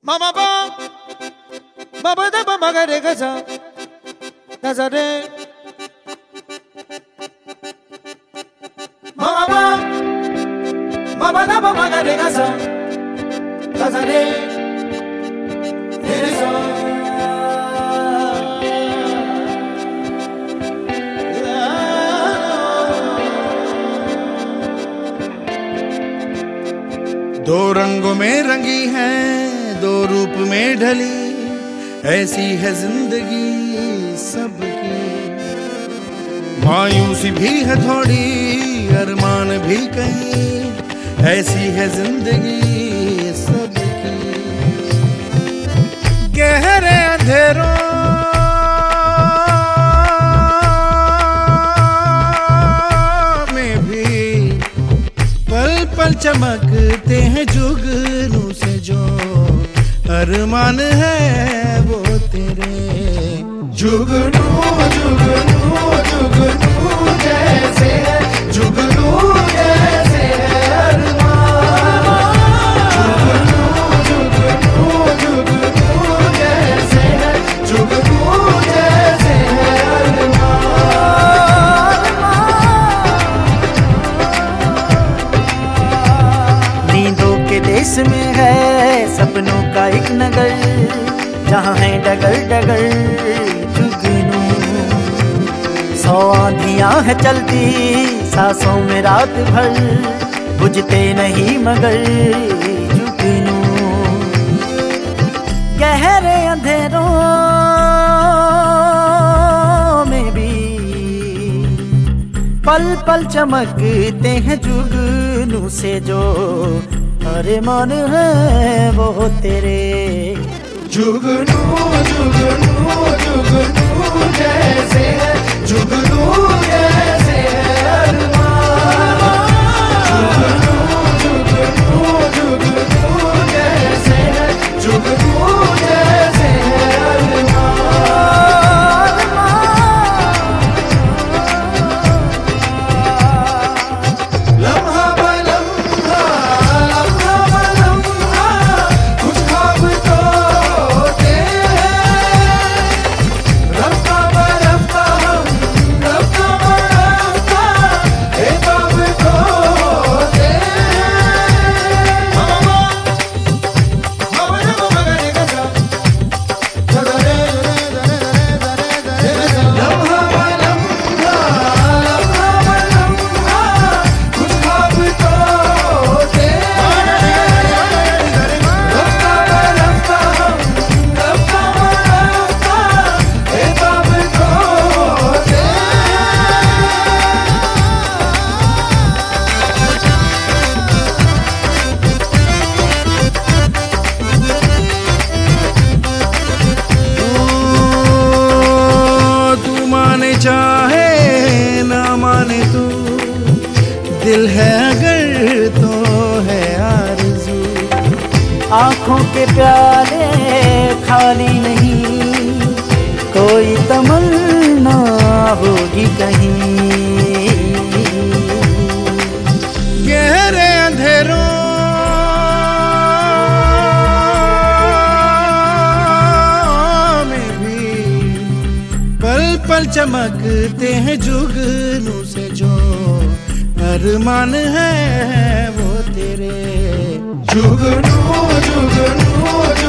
Mama ba, mama da ba magare gaza, nazare. Mama ba, mama da ba magare gaza, nazare. Teresa. दो रंगों में रंगी है, दो रूप में ढली, ऐसी है जिंदगी सबकी। मायूसी भी है थोड़ी, अरमान भी कहीं, ऐसी है जिंदगी सबकी। गहरे अंधेरों में भी पल पल चमकते हैं जुगनू से, जो अरमान है वो तेरे। जुगनू जुगनू जुगनू जैसे है, जुगनू जैसे है अरमान। जुगनू जुगनू जुगनू जैसे है, जुगनू जैसे है अरमान। नींदों के देश में है सपनों का एक नगर, जहाँ है डगर डगर जुगनू। 100 आंधियां है चलती सांसों में रात भर, बुझते नहीं मगर जुगनू। गहरे अंधेरों में भी पल पल चमकते हैं जुगनू से, जो अरमान है वो तेरे। जुगनू जुगनू जुगनू जैसे है, जुगनू जैसे है अरमान। जुगनू जुगनू जुगनू जैसे है, जुगनू जैसे है अरमान। लम्हा बलम्हा लम्हा बलम्हा कुछ ख्वाब तो होते हैं, रफ्ता बरफ्ता हम रफ्ता बरफ्ता एक ख्वाब तो होते हैं। Mama ba, mama da ba magare gaza, nazare. लम्हा बलम्हा लम्हा बलम्हा कुछ ख्वाब तो होते हैं, रफ्ता बरफ्ता हम रफ्ता बरफ्ता एक ख्वाब तो होते हैं। तू माने चाहे ना माने तू, दिल है अगर तो है आरज़ू। आँखों के प्याले खाली नहीं, कोई तमन्ना होगी कहीं। गहरे अंधेरों में भी पल पल चमकते हैं जुगनू से, जो अरमान है वो तेरे। जुगनू जुगनू